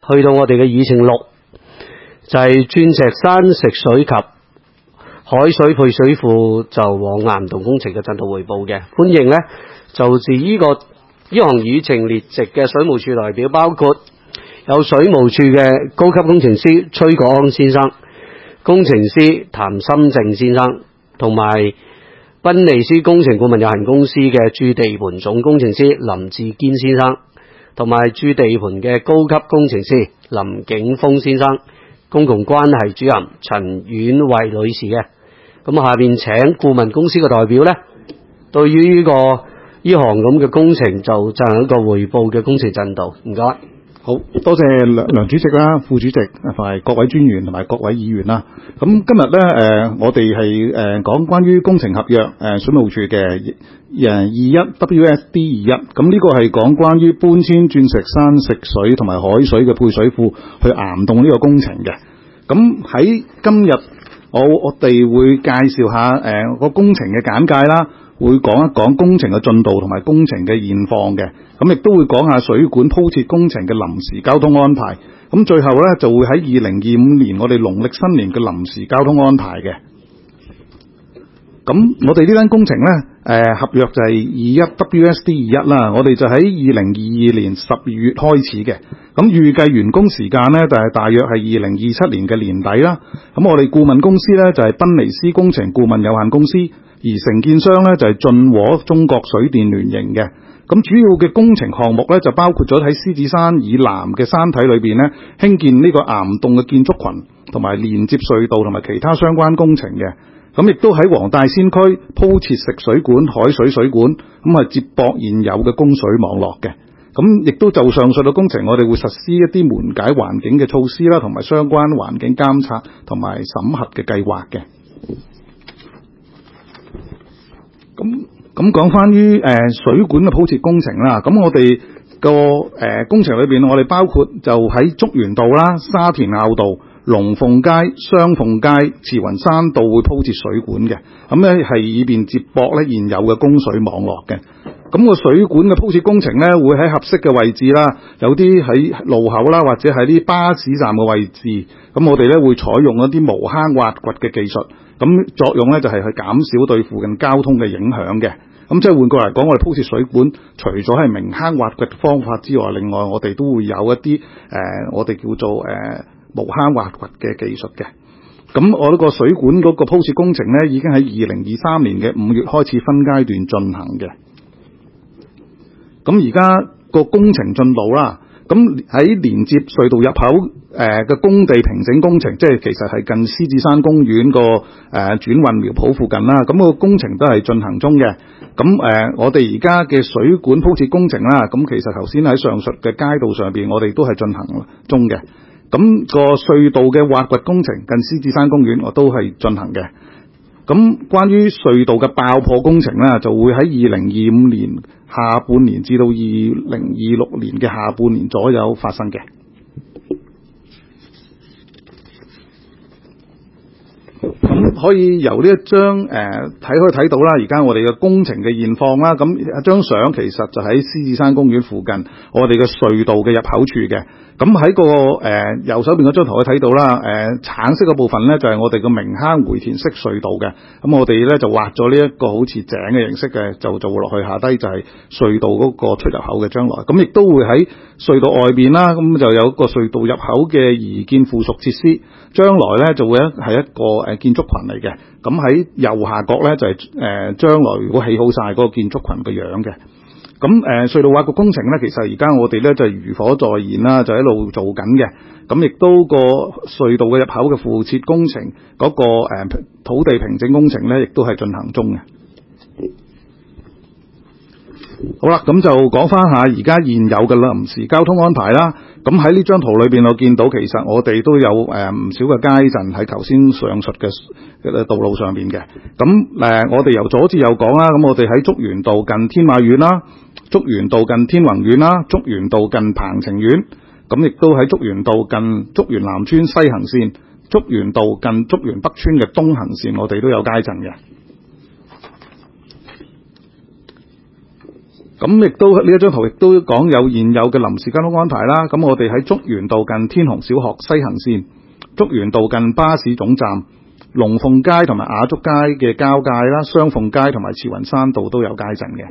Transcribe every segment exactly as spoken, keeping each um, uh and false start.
去到我哋嘅議程六，就係、是、鑽石山食水及海水配水庫就往岩洞工程嘅進度匯報嘅。歡迎呢，就自呢、這個呢項議程列席嘅水務署代表，包括有水務署嘅高級工程師崔國安先生、工程師譚深正先生，同埋賓利斯工程顧問有限公司嘅駐地盤總工程師林志堅先生，同埋駐地盤嘅高級工程師林景峰先生、公共關係主任陳婉慧女士嘅。咁下面請顧問公司嘅代表呢，對於呢、這個呢項咁嘅工程就進行一個匯報嘅工程進度。唔該。 好多謝梁梁主席啦、副主席同埋各位專員同埋各位議員啦。咁今日咧誒，我哋係誒講關於工程合約誒、呃、水務署嘅誒二一 W S D 二一。咁呢個係講關於搬遷鑽石山食水同埋海水嘅配水庫去岩洞呢個工程嘅。咁喺今日我我哋會介紹下誒個、呃、工程嘅簡介啦。會講一講工程嘅進度同埋工程嘅現況嘅，咁亦都會講下水管鋪設工程嘅臨時交通安排。咁最後呢，就會喺二零二五年我哋農曆新年嘅臨時交通安排嘅。咁我哋呢單工程呢，誒合約就係二一 W S D 二一啦。我哋就喺二零二二年十二月開始嘅。咁預計完工時間呢，就係大約係二零二七年嘅年底啦。咁我哋顧問公司呢，就係賓尼斯工程顧問有限公司。而承建商咧就係晉和中國水電聯營嘅。咁主要嘅工程項目咧就包括咗喺獅子山以南嘅山體裏邊咧興建呢個岩洞嘅建築群，同埋連接隧道同埋其他相關工程嘅。咁亦都喺黃大仙區鋪設食水管、海水水管，咁係接駁現有嘅供水網絡嘅。咁亦都就上述嘅工程，我哋會實施一啲緩解環境嘅措施啦，同埋相關環境監察同埋審核嘅計劃嘅。咁咁講翻於誒水管嘅鋪設工程啦，咁我哋個誒工程裏邊，我哋包括就喺竹園道啦、沙田坳道、龍鳳街、雙鳳街、慈雲山道會鋪設水管嘅，咁咧係以便接駁咧現有嘅供水網絡嘅。咁個水管嘅鋪設工程咧，會喺合適嘅位置啦，有啲喺路口啦，或者喺啲巴士站嘅位置。咁我哋咧會採用一啲無坑挖掘嘅技術，咁作用咧就係去減少對附近交通嘅影響嘅。咁即係換句嚟講，我哋鋪設水管，除咗係明坑挖掘方法之外，另外我哋都會有一啲誒、呃，我哋叫做誒、呃、無坑挖掘嘅技術嘅。咁我呢個水管嗰個鋪設工程咧，已經喺二零二三年嘅五月開始分階段進行嘅。咁而家個工程進度啦，咁喺連接隧道入口誒嘅工地平整工程，即係其實係近獅子山公園個誒轉運苗圃附近啦。咁個工程都係進行中嘅。咁誒，我哋而家嘅水管鋪設工程啦，咁其實頭先喺上述嘅街道上邊，我哋都係進行中嘅。咁個隧道嘅挖掘工程近獅子山公園，我都係進行嘅。咁關於隧道嘅爆破工程啦，就會喺二零二五年下半年至到二零二六年嘅下半年左右發生嘅。咁可以由呢一張誒睇、呃、可以睇到啦，而家我哋嘅工程嘅現況啦。咁一張相其實就喺獅子山公園附近，我哋嘅隧道嘅入口處嘅。咁喺個誒、呃、右手邊嗰張圖可以睇到啦，誒、呃、橙色嘅部分咧就係、是、我哋嘅明坑回填式隧道嘅。咁我哋咧就畫咗呢一個好似井嘅形式嘅，就做落去下低就係隧道嗰個出入口嘅將來。咁亦都會喺隧道外邊啦，咁就有一個隧道入口嘅移建附屬設施。將來咧就會係一個誒建築群嚟嘅。咁喺右下角咧就係、是、誒、呃、將來如果起好晒嗰個建築群嘅樣嘅。咁誒、呃、隧道挖掘工程咧，其實而家我哋咧就如火在燃啦，就一路做緊嘅。咁亦都個隧道嘅入口嘅附設工程嗰、那個誒、呃、土地平整工程咧，亦都係進行中嘅。好啦，咁就講翻下而家現有嘅臨時交通安排啦。咁喺呢張圖裏邊，我見到其實我哋都有誒唔、呃、少嘅街陣喺頭先上述嘅道路上邊嘅。咁誒、呃，我哋由左至右講啦。咁我哋喺竹園道近天馬苑啦，竹園道近天宏苑啦，竹園道近鵬程苑。咁亦都喺竹園道近竹園南村西行線，竹園道近竹園北村嘅東行線，我哋都有街陣嘅。 咁亦都呢一張圖亦都講有現有嘅臨時交通安排啦。咁我哋喺竹園道近天虹小學西行線、竹園道近巴士總站、龍鳳街同埋雅竹街嘅交界啦，雙鳳街同埋慈雲山道都有街陣嘅。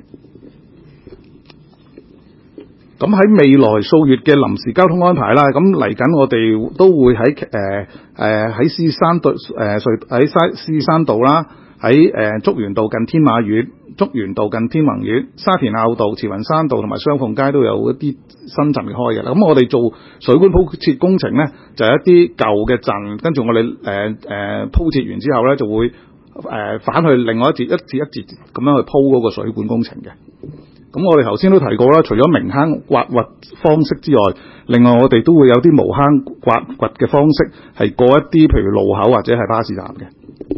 咁喺未來數月嘅臨時交通安排啦，咁嚟緊我哋都會喺誒誒喺獅子山道誒隧喺西獅子山道啦，喺誒竹園道近天馬苑、竹園道近天宏苑、沙田坳道、慈雲山道同埋雙鳳街都有一啲新站開嘅啦。咁我哋做水管鋪設工程咧，就係、一啲舊嘅陣，跟住我哋誒誒鋪設完之後咧，就會誒、呃、返去另外一節一節一節咁樣去鋪嗰個水管工程嘅。咁我哋頭先都提過啦，除咗明坑挖掘方式之外，另外我哋都會有啲無坑挖掘嘅方式，係過一啲譬如路口或者係巴士站嘅。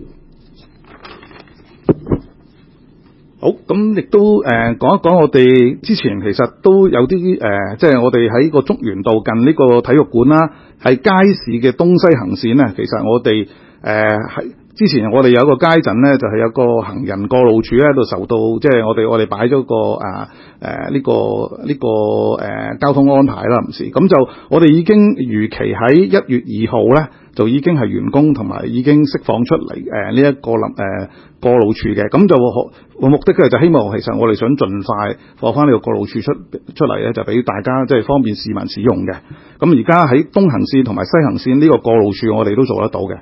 好，咁亦都誒、呃、講一講我哋之前其實都有啲誒、呃，即係我哋喺個竹園道近呢個體育館啦，係街市嘅東西行線咧，其實我哋誒係。之前我哋有一個街陣咧，就係、是、有個行人過路處咧，喺度受到即係我哋我哋擺咗個誒誒呢個呢、這個誒、呃、交通安排啦，唔是咁就我哋已經如期喺一月二號咧，就已經係完工同埋已經釋放出嚟誒呢一個臨誒、呃、過路處嘅，咁就個目的咧就希望其實我哋想盡快放翻呢個過路處出出嚟咧，就俾大家即係方便市民使用嘅。咁而家喺東行線同埋西行線呢個過路處，我哋都做得到嘅。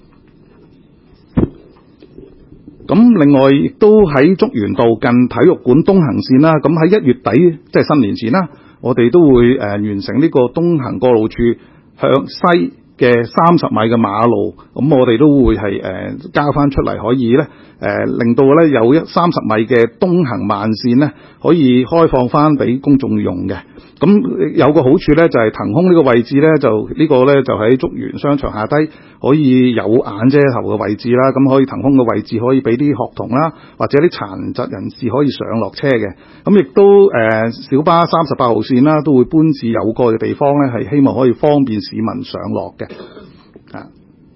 咁另外亦都喺竹園道近體育館東行線啦，咁喺一月底即係新年前啦，我哋都會誒、呃、完成呢個東行過路處向西嘅三十米嘅馬路，咁我哋都會係誒、呃、交翻出嚟，可以咧誒、呃、令到咧有一三十米嘅東行慢線咧可以開放翻俾公眾用嘅。咁有個好處咧就係、是、騰空呢個位置咧，就、這個、呢個咧就喺竹園商場下低可以有眼遮頭嘅位置啦，咁可以騰空嘅位置可以俾啲學童啦或者啲殘疾人士可以上落車嘅。咁亦都誒、呃、小巴三十八號線啦都會搬至有蓋嘅地方咧，係希望可以方便市民上落嘅。啊，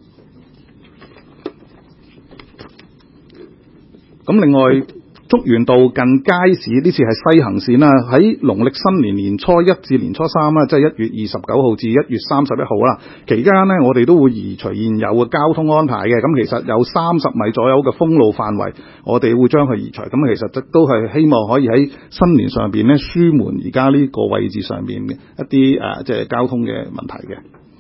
咁另外竹園道近街市呢次係西行線啦，喺農曆新年年初一至年初三啦，即係一月二十九號至一月三十一號啦，期間呢，我哋都會移除現有嘅交通安排嘅。咁其實有三十米左右嘅封路範圍，我哋會將佢移除。咁其實都係希望可以喺新年上邊呢，舒緩而家呢個位置上邊嘅一啲誒即係交通嘅問題嘅。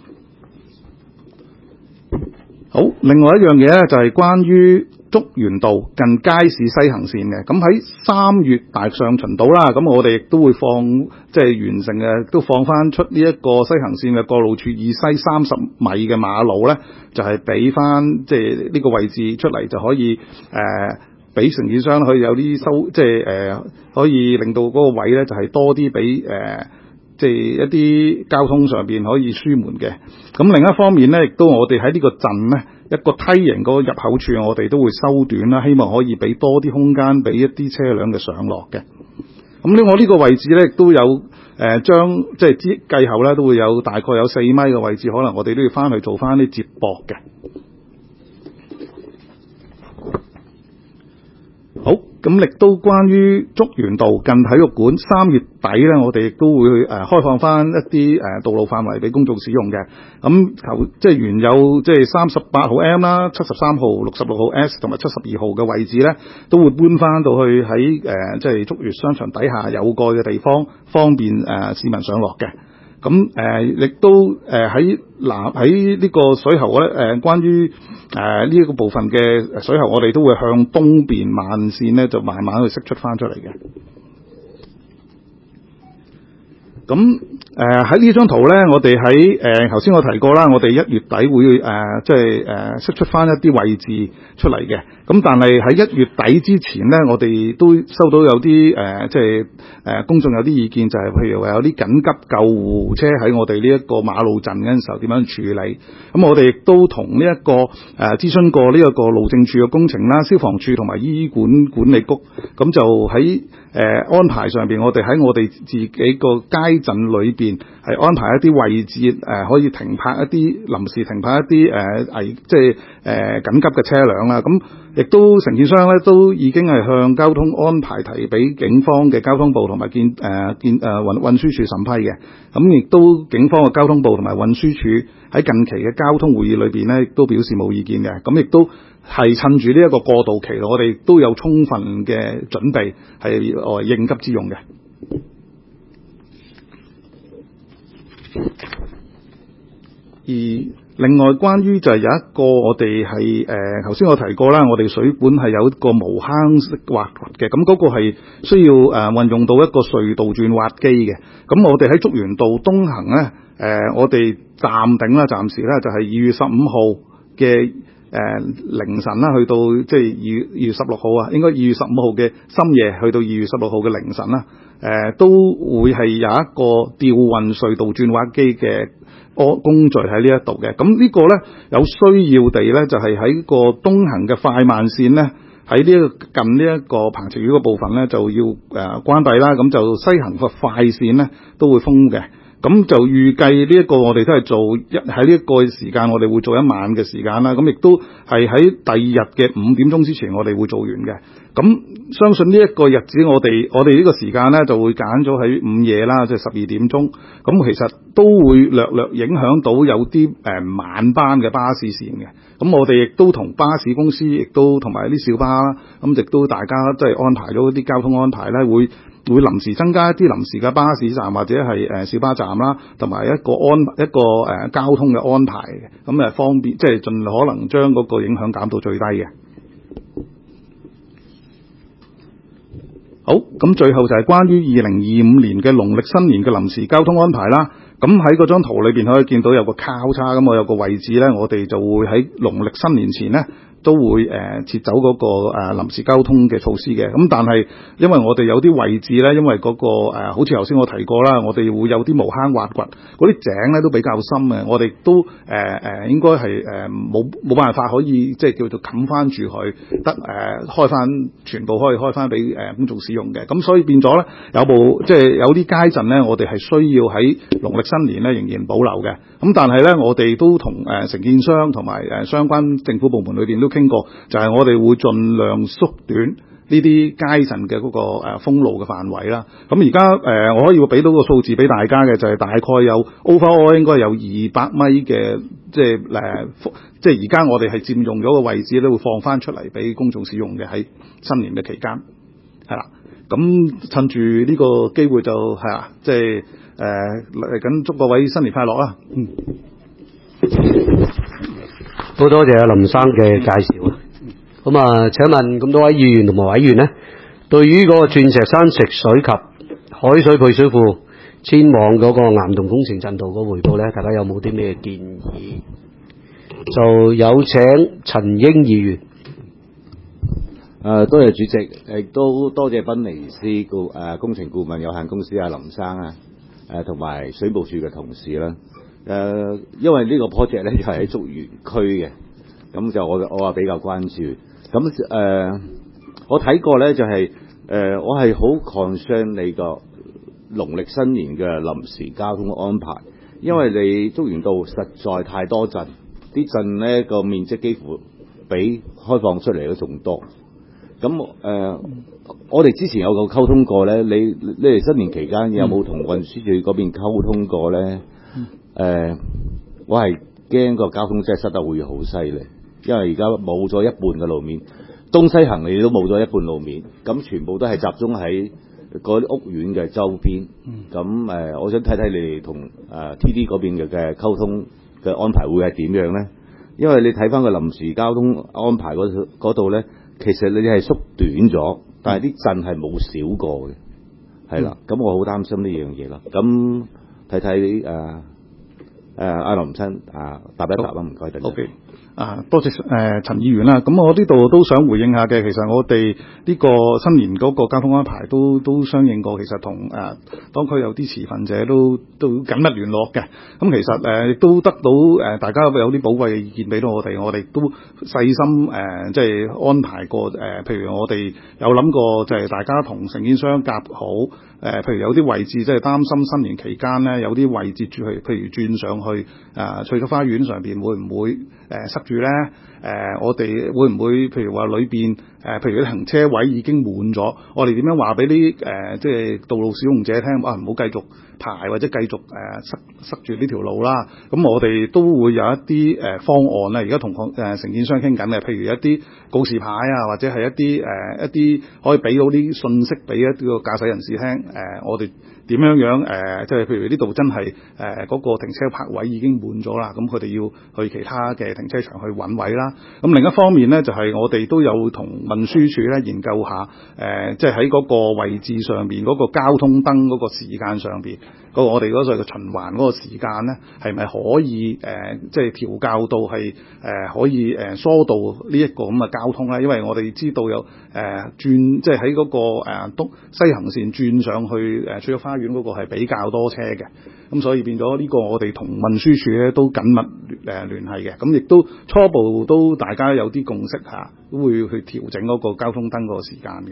好，另外一樣嘢咧就係關於竹園道近街市西行線嘅。咁喺三月大上旬到啦，咁我哋亦都會放即係完成嘅，都放翻出呢一個西行線嘅過路處以西三十米嘅馬路咧，就係俾翻即係呢個位置出嚟，就可以誒俾承建商去有啲收，即係誒、呃、可以令到嗰個位咧就係多啲俾誒即係一啲交通上邊可以舒緩嘅。咁另一方面咧，亦都我哋喺呢個陣咧一個梯形嗰個入口處，我哋都會收短啦，希望可以俾多啲空間俾一啲車輛嘅上落嘅。咁呢，我呢個位置咧亦都有誒、呃、將即係之計後咧都會有大概有四米嘅位置，可能我哋都要翻去做翻啲接駁嘅。好，咁亦都關於竹園道近體育館三月底咧，我哋亦都會誒、呃、開放翻一啲誒、呃、道路範圍俾公眾使用嘅。咁求即係原有即係三十八號 M 啦、七十三號、六十六號 S 同埋七十二號嘅位置咧，都會搬翻到去喺誒、呃、即係竹園商場底下有蓋嘅地方，方便誒、呃、市民上落嘅。咁誒亦都誒喺南喺呢個水喉咧誒、呃，關於誒呢一個部分嘅水喉，我哋都會向東邊慢線咧，就慢慢去釋出翻出嚟嘅。咁誒喺呢張圖咧，我哋喺誒頭先我提過啦，我哋一月底會誒、呃、即係誒釋出翻一啲位置出嚟嘅。咁但係喺一月底之前咧，我哋都收到有啲誒、呃、即係誒、呃、公眾有啲意見，就係、是、譬如話有啲緊急救護車喺我哋呢一個馬路陣嗰陣時候點樣處理。咁我哋亦都同呢一個誒、呃、諮詢過呢一個路政署嘅工程啦、消防處同埋醫管管理局，咁就喺誒、呃、安排上邊，我哋喺我哋自己個街陣裏邊邊係安排一啲位置誒、呃、可以停泊一啲臨時停泊一啲誒危即係誒、呃、緊急嘅車輛啦。咁亦都承建商咧都已經係向交通安排提俾警方嘅交通部同埋建誒建誒運運輸署審批嘅。咁亦都警方嘅交通部同埋運輸署喺近期嘅交通會議裏邊咧，亦都表示冇意見嘅。咁亦都係趁住呢一個過渡期，我哋都有充分嘅準備係誒應急之用嘅。而另外關於就係有一個我哋係誒頭先我提過啦，我哋水管係有一個無坑式挖掘嘅，咁嗰個係需要誒、呃、運用到一個隧道鑽挖機嘅。咁我哋喺竹園道東行咧，誒、呃、我哋暫定啦，暫時咧就係二月十五號嘅誒凌晨啦，去到即係二月二月十六號啊，應該二月十五號嘅深夜去到二月十六號嘅凌晨啦，誒、呃、都會係有一個吊運隧道鑽挖機嘅工序喺呢一度嘅。咁呢個咧有需要地咧，就係、是、喺個東行嘅快慢線咧，喺呢一個近呢一個彭晴苑嘅部分咧就要誒、呃、關閉啦。咁就西行嘅快線咧都會封嘅。咁就預計呢一個我哋都係做一喺呢一個時間，我哋會做一晚嘅時間啦。咁亦都係喺第二日嘅五點鐘之前，我哋會做完嘅。咁相信呢一個日子，我哋我哋呢個時間咧就會揀咗喺午夜啦，即係十二點鐘。咁其實都會略略影響到有啲誒、呃、晚班嘅巴士線嘅。咁我哋亦都同巴士公司，亦都同埋啲小巴啦，咁亦都大家即係安排咗啲交通安排咧，會。會臨時增加一啲臨時嘅巴士站或者係誒小巴站啦，同埋一個安一個誒、呃、交通嘅安排嘅，咁誒方便即係盡可能將嗰個影響減到最低嘅。好，咁最後就係關於二零二五年嘅農曆新年嘅臨時交通安排啦。咁喺嗰張圖裏邊可以見到有個交叉，咁我有個位置咧，我哋就會喺農曆新年前咧。都會誒、呃、撤走嗰、那個誒、呃、臨時交通嘅措施嘅。咁但係因為我哋有啲位置咧，因為嗰、那個、呃、好似頭先我提過啦，我哋會有啲無坑挖掘，嗰啲井咧都比較深嘅，我哋都誒誒、呃、應該係誒冇冇辦法可以即係叫做冚翻住佢，得誒、呃、開翻全部可以開翻俾誒公眾使用嘅。咁所以變咗咧，有部即係有啲街陣咧，我哋係需要喺農曆新年咧仍然保留嘅。咁但係咧，我哋都同誒、呃、承建商同埋誒相關政府部門裏邊都傾過，就係、是、我哋會盡量縮短呢啲街陣嘅嗰個誒封路嘅範圍啦。咁而家誒我可以俾到個數字俾大家嘅，就係、是、大概有 overall 應該有二百米嘅，即係誒即係而家我哋係佔用咗個位置咧，會放翻出嚟俾公眾使用嘅喺新年嘅期間，係啦。咁趁住呢個機會就係啊，即係誒嚟緊祝各位新年快樂啦。嗯。 好多謝阿林生嘅介紹啊！咁啊，請問咁多位議員同埋委員呢，對於嗰個鑽石山食水及海水配水庫遷往嗰個岩洞工程進度個回報呢，大家有冇啲咩建議？就有請陳英議員。 誒、呃，多謝主席，亦都多謝賓尼斯顧誒工程顧問有限公司阿林生啊，誒同埋水務署嘅同事啦。誒、呃，因為呢個 project 咧就係喺竹園區嘅，咁就我我話比較關注。咁誒、呃，我睇過咧就係、是、誒、呃，我係好 concern 你個農曆新年嘅臨時交通安排，因為你竹園道實在太多陣，啲陣咧個面積幾乎比開放出嚟都仲多。咁誒、呃，我哋之前有個溝通過咧，你你哋新年期間有冇同運輸署嗰邊溝通過咧？誒、呃，我係驚個交通真係塞得會好犀利，因為而家冇咗一半嘅路面，東西行你都冇咗一半路面，咁全部都係集中喺嗰啲屋苑嘅周邊。咁誒、呃，我想睇睇你哋同誒 T D 嗰邊嘅嘅溝通嘅安排會係點樣咧？因為你睇翻個臨時交通安排嗰度咧，其實你係縮短咗，但係啲陣係冇少過嘅，係啦。咁、嗯、我好擔心呢樣嘢啦。咁睇睇誒。誒阿、uh, 林生啊，答一答啦，唔該。 O K 啊，多謝誒、呃、陳議員啦。咁我呢度都想回應下嘅。其實我哋呢個新年嗰個交通安排都都相應過，其實同誒、呃、當區有啲持份者都都緊密聯絡嘅。咁其實誒亦、呃、都得到誒、呃、大家有啲寶貴嘅意見俾到我哋，我哋都細心誒、呃、即係安排過誒、呃。譬如我哋有諗過就係大家同承建商夾好呃、譬如有啲位置即係擔心新年期間咧，有啲位置住去，譬如轉上去啊翠竹花園上邊會唔會誒、呃、塞住咧？誒、呃，我哋會唔會譬如話裏邊誒，譬如啲停車位已經滿咗，我哋點樣話俾啲誒即係道路使用者聽啊？唔好繼續排或者繼續誒、呃、塞塞住呢條路啦。咁我哋都會有一啲誒、呃、方案咧，而家同誒承建商傾緊嘅，譬如一啲告示牌啊，或者係一啲誒、呃、一啲可以俾到啲信息俾一啲個駕駛人士聽。誒、呃，我哋點樣樣誒、呃，即係譬如呢度真係誒嗰個停車泊位已經滿咗啦，咁佢哋要去其他嘅停車場去揾位啦。咁另一方面咧，就係、是、我哋都有同運輸署咧研究下，誒、呃，即係喺嗰個位置上邊嗰、那個交通燈嗰個時間上邊，嗰、那個我哋嗰個循環嗰個時間咧，係咪可以誒、呃，即係調校到係誒、呃、可以誒疏導呢一個咁嘅交通咧？因為我哋知道有誒、呃、轉，即係喺嗰個誒東、呃、西行線轉上去誒翠竹花園嗰個係比較多車嘅，咁所以變咗呢個我哋同運輸署咧都緊密誒聯繫嘅，咁亦都初步都大家有啲共識嚇，都會去調整嗰個交通燈嗰個時間嘅。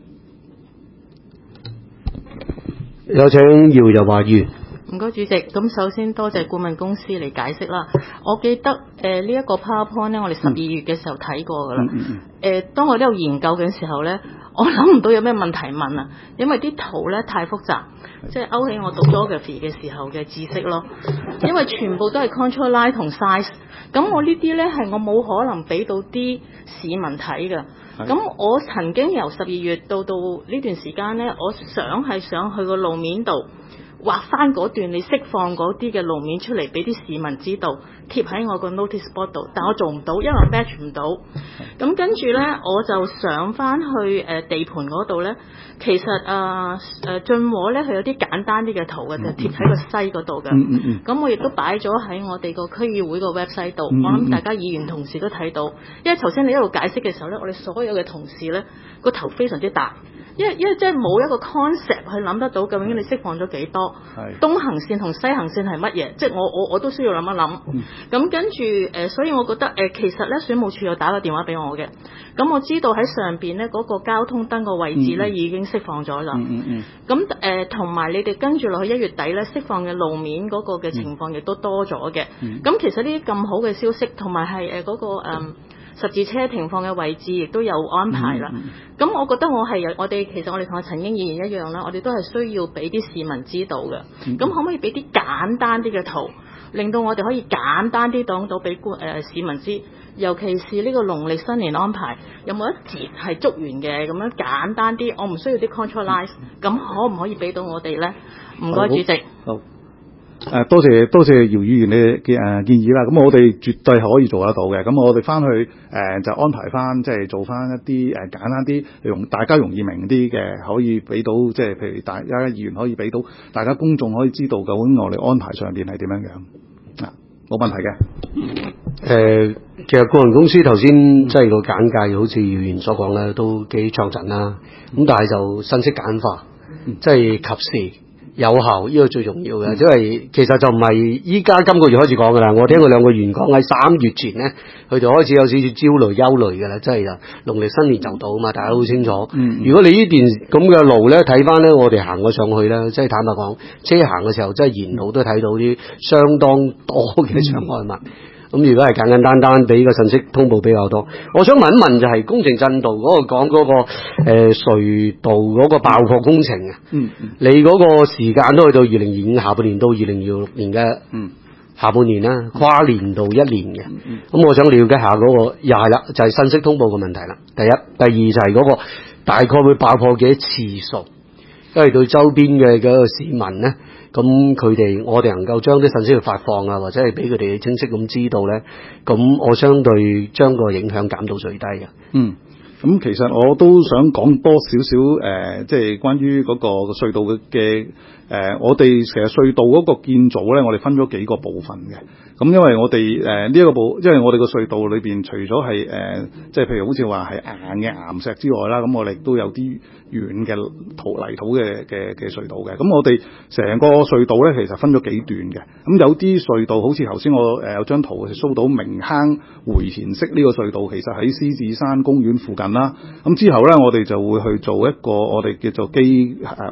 有請姚日華議員。 唔該主席，咁首先多謝顧問公司嚟解釋啦。我記得誒呢一個 PowerPoint 咧，我哋十二月嘅時候睇過噶啦。誒、嗯嗯呃，當我喺度研究嘅時候咧，我諗唔到有咩問題問啊，因為啲圖咧太複雜，即係勾起我讀 geography 嘅時候嘅知識咯。因為全部都係 control line 同 size， 咁我呢啲咧係我冇可能俾到啲市民睇㗎。咁我曾經由十二月到到呢段時間咧，我想係想去個路面度畫翻嗰段你釋放嗰啲嘅路面出嚟俾啲市民知道，貼喺我個 notice board 度，但我做唔到，因為我 match 唔到。咁跟住咧，我就上翻去誒、呃、地盤嗰度咧，其實誒誒進和咧佢有啲簡單啲嘅圖嘅，就貼喺個西嗰度嘅。咁、嗯嗯嗯、我亦都擺咗喺我哋個區議會個 website 度，嗯嗯嗯我諗大家議員同事都睇到。因為頭先你一路解釋嘅時候咧，我哋所有嘅同事咧個頭非常之大。因為因為即係冇一個 concept 去諗得到究竟你釋放咗幾多，東行線同西行線係乜嘢？即係我我我都需要諗一諗。咁、嗯、跟住誒、呃，所以我覺得誒、呃，其實咧水務署有打個電話俾我嘅。咁我知道喺上邊咧嗰個交通燈個位置咧、嗯、已經釋放咗啦。咁誒同埋你哋跟住落去一月底咧釋放嘅路面嗰個嘅情況亦都多咗嘅。咁、嗯嗯、其實呢啲咁好嘅消息，同埋係誒嗰個誒。嗯十字車停放嘅位置亦都有安排啦。咁、嗯嗯、我覺得我係有我哋其實我哋同阿陳英議員一樣啦，我哋都係需要俾啲市民知道嘅。咁、嗯、可唔可以俾啲簡單啲嘅圖，令到我哋可以簡單啲講到俾觀誒市民知？尤其是呢個農曆新年安排，有冇一節係捉完嘅咁樣簡單啲？我唔需要啲 control lines，咁可唔可以俾到我哋咧？唔該，主席。 好。誒、呃、多謝多謝姚議員嘅嘅誒建議啦，咁我哋絕對係可以做得到嘅。咁我哋翻去誒、呃、就安排翻，即係做翻一啲誒、呃、簡單啲，容大家容易明啲嘅，可以俾到即係譬如大家議員可以俾到大家公眾可以知道究竟我哋安排上邊係點樣樣啊，冇問題嘅。 誒、呃，其實個人公司頭先即係個簡介，好似姚議員所講咧，都幾詳盡啦。咁但係就信息簡化，即係及時。有效呢、這個最重要嘅，因為其實就唔係依家今個月開始講㗎啦。我聽過兩個員講喺三月前咧，佢就開始有少少焦慮、憂慮㗎啦。即係就農曆新年就到啊嘛，大家都好清楚。嗯、如果你呢段咁嘅路咧，睇翻咧，我哋行過上去咧，即係坦白講，車行嘅時候，即係沿路都睇到啲相當多嘅障礙物。咁如果係簡簡單單俾個信息通報比較多，我想問一問就係工程進度嗰、那個講嗰、那個誒、呃、隧道嗰個爆破工程啊，嗯嗯，你嗰個時間都去到二零二五下半年到二零二六年嘅下半年啦，跨年度一年嘅，咁、嗯嗯、我想了解下嗰、那個又係啦，就係、是、信息通報嘅問題啦。第一，第二就係嗰個大概會爆破幾多次數，因為對周邊嘅嗰個市民咧。咁佢哋，我哋能夠將啲信息去發放啊，或者係俾佢哋清晰咁知道咧，咁我相對將個影響減到最低嘅。嗯， 咁其實我都想講多少少誒，即係關於嗰個隧道嘅嘅誒，我哋其實隧道嗰個建造咧，我哋分咗幾個部分嘅。咁因為我哋誒呢一個部，因為我哋個隧道裏邊除咗係誒，即係譬如好似話係硬嘅岩石之外啦，咁我哋都有啲軟嘅土泥土嘅嘅嘅隧道嘅。咁我哋成個隧道咧，其實分咗幾段嘅。咁有啲隧道好似頭先我誒有張圖係 show 到明坑回旋式呢個隧道，其實喺獅子山公園附近啦。咁之後咧，我哋就會去做一個我哋叫做基誒滑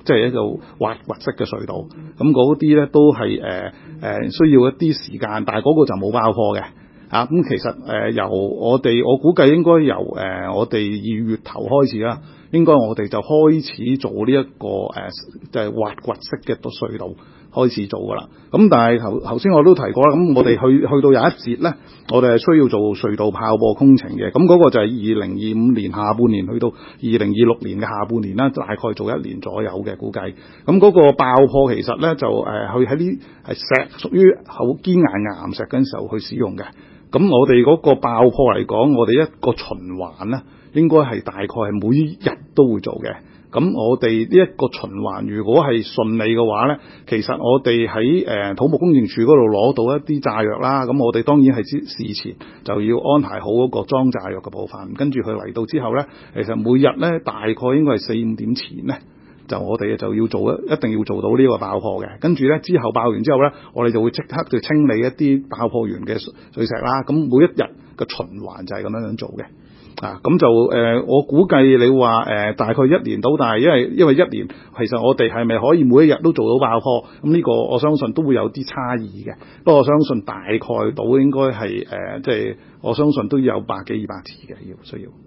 即係一個挖掘式嘅隧道，咁嗰啲咧都係誒誒需要一啲時間，但係嗰個就冇爆破嘅。啊，咁其實誒、呃、由我哋我估計應該由誒、呃、我哋二月頭開始啦，應該我哋就開始做呢、這、一個誒、呃、就係、是、挖掘式嘅隧道開始做噶啦。咁但係頭頭先我都提過啦，咁我哋去去到有一節咧，我哋係需要做隧道爆破工程嘅。咁嗰個就係二零二五年下半年去到二零二六年嘅下半年啦，大概做一年左右嘅估計。咁嗰個爆破其實咧就誒佢喺呢係石屬於好堅硬岩石嗰陣時候去使用嘅。咁我哋嗰個爆破嚟講，我哋一個循環咧，應該係大概係每日都會做嘅。咁我哋呢一個循環，如果係順利嘅話咧，其實我哋喺誒土木工程處嗰度攞到一啲炸藥啦。咁我哋當然係之事前就要安排好嗰個裝炸藥嘅部分。跟住佢嚟到之後咧，其實每日咧大概應該係四五點前咧，就我哋就要做一一定要做到呢個爆破嘅。跟住咧之後爆完之後咧，我哋就會即刻就清理一啲爆破完嘅碎石啦。咁每一日嘅循環就係咁樣樣做嘅。啊，咁就誒、呃，我估計你話誒、呃、大概一年到，但係因為因為一年其實我哋係咪可以每一日都做到爆破？咁呢個我相信都會有啲差異嘅。不過我相信大概到應該係誒，即、呃、係、就是、我相信都有百幾二百次嘅要需要。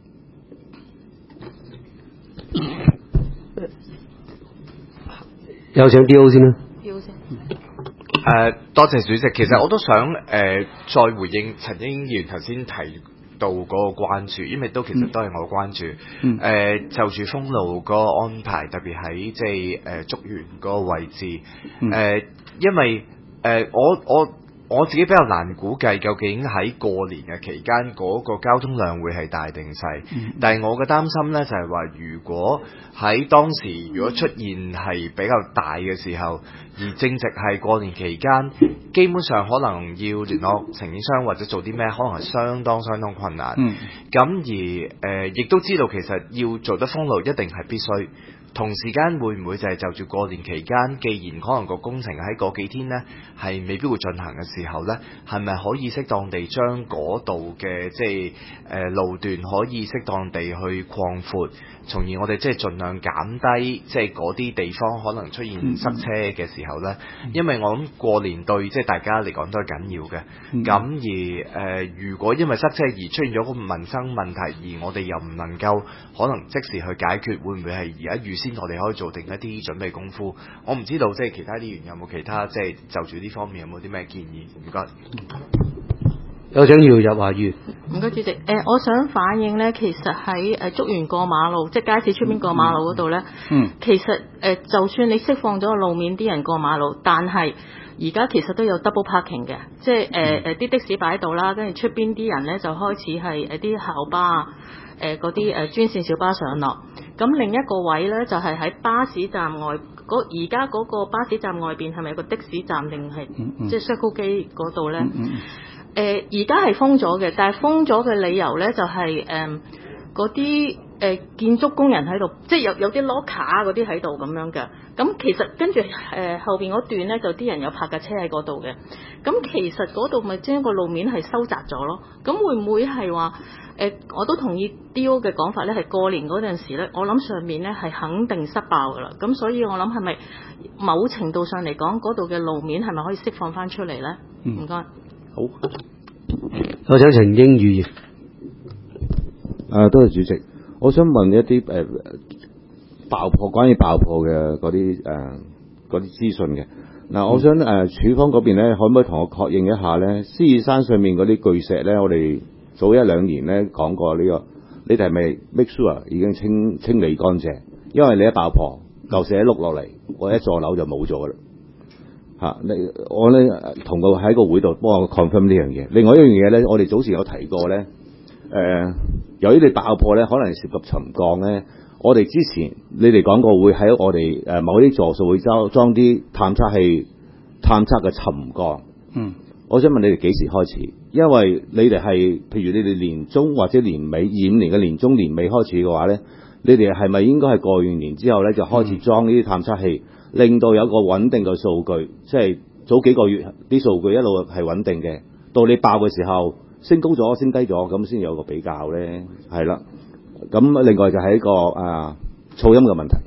有請 D O 先啦。 D O 先。 誒，多謝主席。其實我都想誒、呃、再回應陳英議員頭先提到嗰個關注，因為都其實都係我關注。誒、 嗯呃、就住封路嗰個安排，特別喺即係誒竹園嗰個位置。誒、 嗯呃，因為誒、呃、我我。我自己比較難估計究竟喺過年嘅期間嗰個交通量會係大定細，嗯、但係我嘅擔心呢，就係話，如果喺當時如果出現係比較大嘅時候，而正值係過年期間，基本上可能要聯絡承建商或者做啲咩，可能係相當相當困難。咁、嗯、而誒、呃，亦都知道其實要做得封路一定係必須。同時間會唔會就係就住過年期間，既然可能個工程喺嗰幾天呢係未必會進行嘅時候呢，係咪可以適當地將嗰度嘅即係誒路段可以適當地去擴闊，從而我哋即係盡量減低即係嗰啲地方可能出現塞車嘅時候呢？因為我諗過年對即係大家嚟講都係緊要嘅。咁而誒、呃，如果因為塞車而出現咗個民生問題，而我哋又唔能夠可能即時去解決，會唔會係而家預先我哋可以做定一啲準備功夫？我唔知道即係其他議員有冇其他即係就住呢方面有冇啲咩建議？唔該。 有請姚日華議員。 唔該主席。誒、呃，我想反映咧，其實喺誒竹園過馬路，即係街市出邊過馬路嗰度咧，嗯，其實誒、呃，就算你釋放咗路面啲人過馬路，但係而家其實都有 double parking 嘅，即係誒誒啲的士擺喺度啦，跟住出邊啲人咧就開始係誒啲校巴啊，誒嗰啲誒專線小巴上落。咁另一個位咧就係、是、喺巴士站外，而家嗰個巴士站外邊係咪有個的士站定係、嗯嗯、即係 Circle K 嗰度咧？誒而家係封咗嘅，但係封咗嘅理由咧就係誒嗰啲誒建築工人喺度，即係有有啲 locker 嗰啲喺度咁樣嘅。咁其實跟住誒、呃、後邊嗰段咧就啲人有泊架車喺嗰度嘅。咁其實嗰度咪將個路面係收窄咗咯。咁會唔會係話誒？我都同意 D O 嘅講法咧，係過年嗰陣時咧，我諗上面咧係肯定塞爆噶啦。咁所以我諗係咪某程度上嚟講，嗰度嘅路面係咪可以釋放翻出嚟咧？唔該、嗯。 好， 有請陳英議員。 誒，多謝主席。我想問一啲誒、呃、爆破關於爆破嘅嗰啲誒嗰啲資訊嘅。嗱、呃，我想誒、呃、署方嗰邊咧，可唔可以同我確認一下咧？獅子山上面嗰啲巨石咧，我哋早一兩年咧講過呢、這個，你哋係咪 make sure 已經清清理乾淨？因為你一爆破，舊石一碌落嚟，我一座樓就冇咗噶啦。嚇、啊！你我咧同佢喺個會度幫我 confirm 呢樣嘢。另外一樣嘢咧，我哋早前有提過咧，誒、呃，由於你爆破咧，可能涉及沉降咧，我哋之前你哋講過會喺我哋誒某啲座數會裝裝啲探測器探測嘅沉降。嗯，我想問你哋幾時開始？因為你哋係譬如你哋年中或者年尾二五年嘅年中年尾開始嘅話咧，你哋係咪應該係過完年之後咧就開始裝呢啲探測器？嗯，令到有個穩定嘅數據，即係早幾個月啲數據一路係穩定嘅，到你爆嘅時候升高咗、升低咗，咁先有個比較咧，係啦。咁另外就係一個啊噪音嘅問題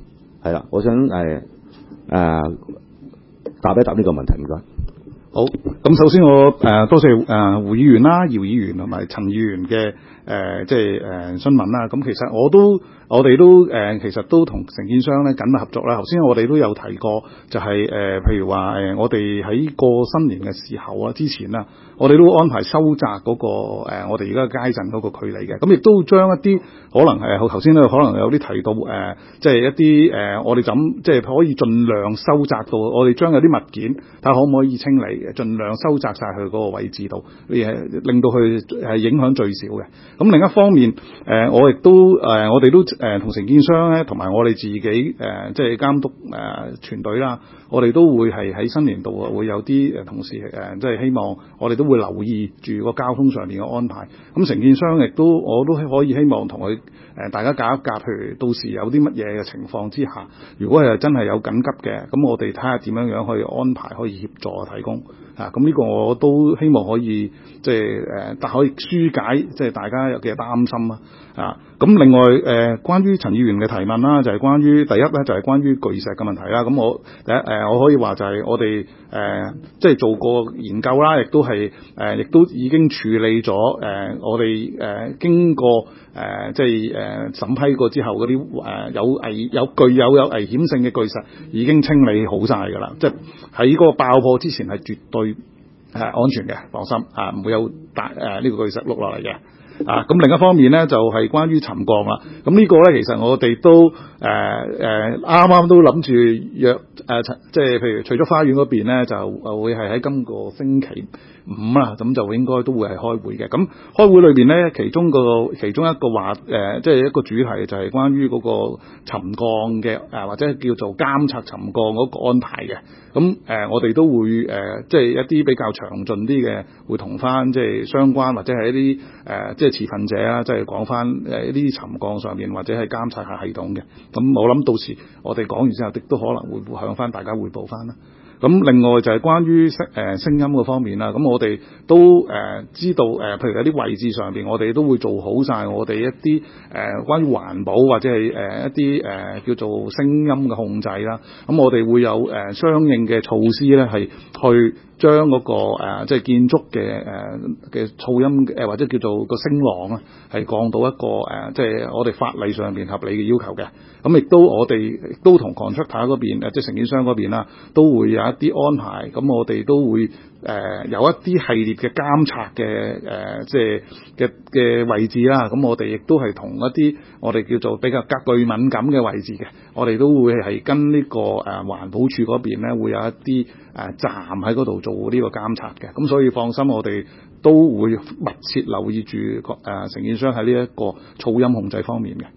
係啦，我想誒誒、呃、答一答呢個問題，唔該。 好，咁首先我誒、呃、多謝誒、呃、胡議員啦、姚議員同埋陳議員嘅誒、呃、即係誒詢問啦。咁其實我都我哋都誒、呃、其實都同承建商咧緊密合作啦。頭先我哋都有提過，就係、是、誒、呃、譬如話誒、呃、我哋喺過新年嘅時候啊，之前啦，我哋都安排收窄嗰、那個誒、呃、我哋而家街鎮嗰個距離嘅。咁亦都將一啲可能係頭先咧可能有啲提到誒、呃，即係一啲誒、呃、我哋怎即係可以盡量收窄到，我哋將有啲物件睇下可唔可以清理。盡量收窄晒佢嗰個位置度，誒令到佢係影響最少嘅。咁另一方面，誒、呃、我亦都誒、呃、我哋都誒同承建商咧，同埋我哋自己誒、呃、即係監督誒、呃、團隊啦，我哋都會係喺新年度會有啲誒同事誒、呃，即係希望我哋都會留意住個交通上面嘅安排。咁承建商亦都我都可以希望同佢誒大家夾一夾，譬如到時有啲乜嘢嘅情況之下，如果係真係有緊急嘅，咁我哋睇下點樣樣去安排，可以協助提供。啊，咁呢個我都希望可以即係誒，但、呃、可以紓解即係大家嘅擔心啦。啊，咁另外誒、呃，關於陳議員嘅提問啦，就係、是、關於第一咧，就係、是、關於巨石嘅問題啦。咁我第一誒、呃，我可以話就係我哋誒、呃，即係做過研究啦，亦都係誒，亦、呃、都已經處理咗誒、呃，我哋誒、呃、經過誒、呃，即係誒審批過之後嗰啲誒有危有具有有危險性嘅巨石已經清理好晒㗎啦。即係喺嗰個爆破之前係絕對誒、呃、安全嘅，放心啊，唔會有大誒呢、呃這個巨石碌落嚟嘅。啊，咁另一方面咧就係、是、關於沉降啦。咁呢個咧其實我哋都誒誒啱啱都諗住約誒、呃，即係譬如除咗花園嗰邊咧，就誒會係喺今個星期五啊，咁就應該都會係開會嘅。咁開會裏邊咧，其中個其中一個話誒、呃，即係一個主題就係關於嗰個沉降嘅誒、呃，或者叫做監察沉降嗰個安排嘅。咁誒、呃，我哋都會誒、呃，即係一啲比較詳盡啲嘅，會同翻即係相關或者係一啲誒、呃，即係持份者啦，即係講翻誒呢啲沉降上面或者係監察下系統嘅。咁我諗到時我哋講完之後，亦都可能會向翻大家彙報翻啦。咁另外就係關於聲誒聲音嗰方面啦，咁我哋都誒、呃、知道誒、呃，譬如有啲位置上邊，我哋都會做好晒我哋一啲誒、呃、關於環保或者係誒、呃、一啲誒、呃、叫做聲音嘅控制啦。咁我哋會有誒、呃、相應嘅措施咧，係去將嗰、那個、呃、即係建築嘅誒嘅噪音誒、呃、或者叫做個聲浪啊，係降到一個誒、呃、即係我哋法例上邊合理嘅要求嘅。咁亦都我哋亦都同 contractor 嗰邊誒即係承建商嗰邊啦，都會有一啲安排。咁我哋都會誒、呃、有一啲系列嘅監察嘅誒、呃、即係嘅嘅位置啦。咁我哋亦都係同一啲我哋叫做比較格具敏感嘅位置嘅，我哋都會係跟呢、這個誒、呃、環保署嗰邊咧會有一啲誒、呃、站喺嗰度做呢個監察嘅。咁所以放心，我哋都會密切留意住誒、呃、承建商喺呢一個噪音控制方面嘅。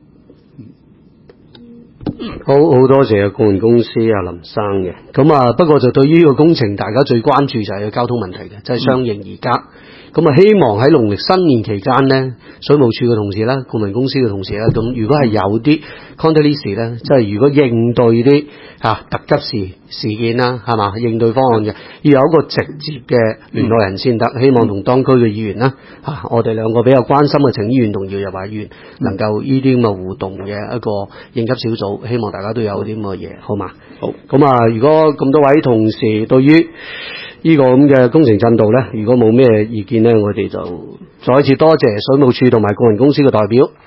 好好多謝顧問公司阿林生嘅。咁啊，不過就對於呢個工程，大家最關注就係個交通問題嘅，即係相應而家。咁啊，希望喺農曆新年期間呢，水務署嘅同事啦、顧問公司嘅同事啦，咁如果係有啲 contact list 咧，即係如果應對啲嚇、啊、特急事事件啦，係嘛，應對方案嘅，要有一個直接嘅聯絡人先得。希望同當區嘅議員啦嚇、啊，我哋兩個比較關心嘅陳議員同姚日華議員，能夠呢啲咁嘅互動嘅一個應急小組，希望大家都有啲咁嘅嘢，好嘛？好。咁啊，如果咁多位同事對於呢個咁嘅工程進度呢，如果冇咩意見呢，我哋就再一次多謝水務署同埋顧問公司嘅代表。